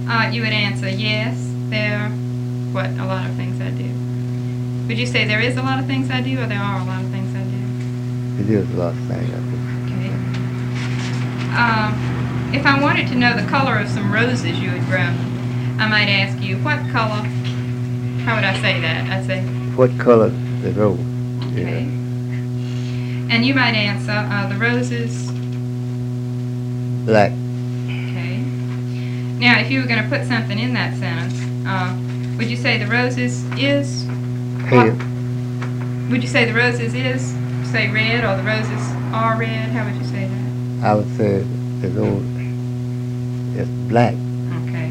You would answer, yes, there are a lot of things I do. Would you say there is a lot of things I do, or there are a lot of things I do? It is a lot of things I do. Okay. If I wanted to know the color of some roses you had grown, I might ask you, what color? How would I say that? I'd say, what color the rose? okay. Yeah. And you might answer, the roses. Black. Okay. Now, if you were going to put something in that sentence, would you say the roses is? Pale. Would you say the roses is, say, red, or the roses are red? How would you say that? I would say the rose is black. Okay.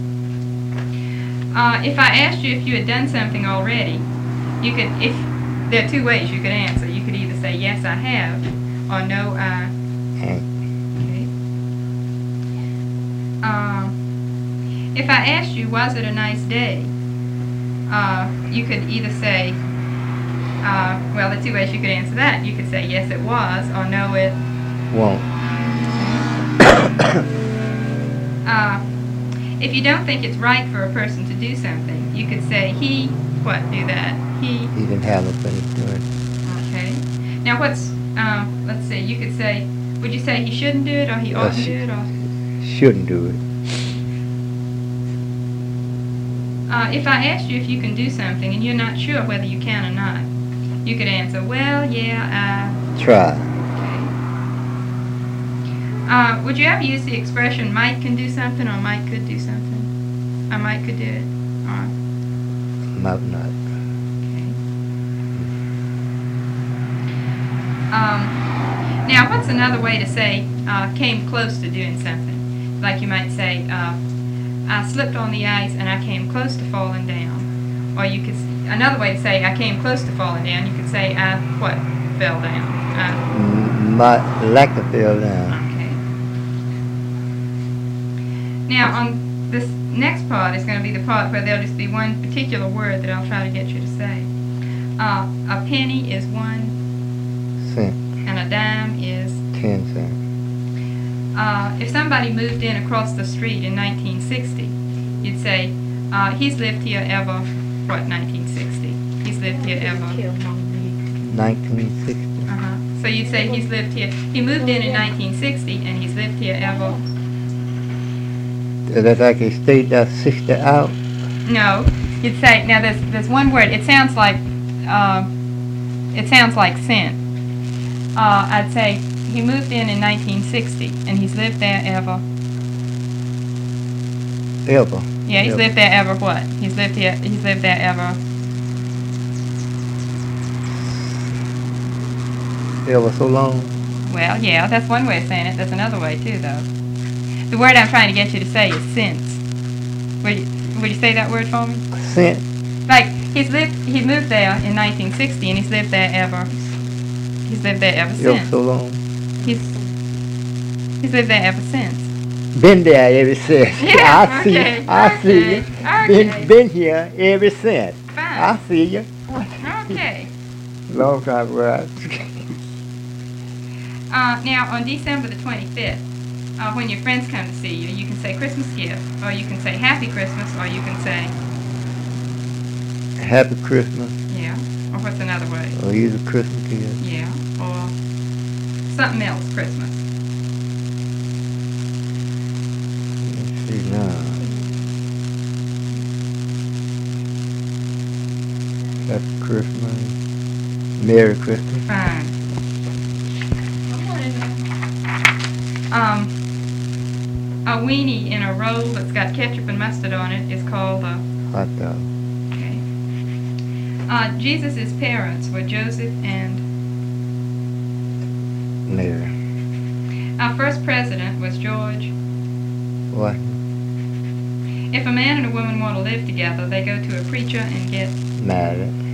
If I asked you if you had done something already, you could, if there are two ways you could answer. You could either say, yes, I have, or no, I. And Okay. If I asked you, was it a nice day? You could either say, well, the two ways you could answer that. You could say, yes, it was, or no, it won't. If you don't think it's right for a person to do something, you could say, he, what, do that? He didn't have no thing to do it. Okay. Now what's, let's see, you could say, would you say he shouldn't do it, or he ought to do it, or? Shouldn't do it. If I asked you if you can do something and you're not sure whether you can or not, you could answer, well, yeah, try. Okay. Would you ever use the expression Mike can do something, or Mike could do something? Or Mike could do it? Or? Might not. Okay. Now, what's another way to say came close to doing something? Like you might say, I slipped on the ice and I came close to falling down. Or you could, another way to say I came close to falling down, you could say I, what, fell down? Might like to fell down. Okay. Now, on this next part is going to be the part where there'll just be one particular word that I'll try to get you to say. A penny is 1 cent. And a dime is 10 cents. If somebody moved in across the street in 1960, you'd say, he's lived here ever, what, 1960? He's lived here ever. 1960. So you'd say he's lived here, he moved in 1960 and he's lived here ever. Is that like he stayed there 60 out? No, you'd say, now there's one word, it sounds like cent. I'd say, he moved in 1960, and he's lived there ever. Ever. Yeah, he's lived there ever what? He's lived there ever. Ever so long? Well, yeah, that's one way of saying it. There's another way, too, though. The word I'm trying to get you to say is since. Would you say that word for me? Since. Like, he moved there in 1960, and he's lived there ever. He's lived there ever since. Ever so long? He's lived there ever since. Been there ever since. Yeah, I see you. Okay. Been here ever since. Fine. I see you. Okay. Long time ago. Now, on December the 25th, when your friends come to see you, you can say Christmas gift, or you can say Happy Christmas, or you can say Happy Christmas. Yeah. Or what's another way? Or he's a Christmas kid. Yeah. Or something else Christmas. Let's see now. Happy Christmas. Merry Christmas. Fine. A weenie in a roll that's got ketchup and mustard on it is called a hot dog. Okay. Jesus' parents were Joseph and Mary. Our first president was George. What? If a man and a woman want to live together, they go to a preacher and get married.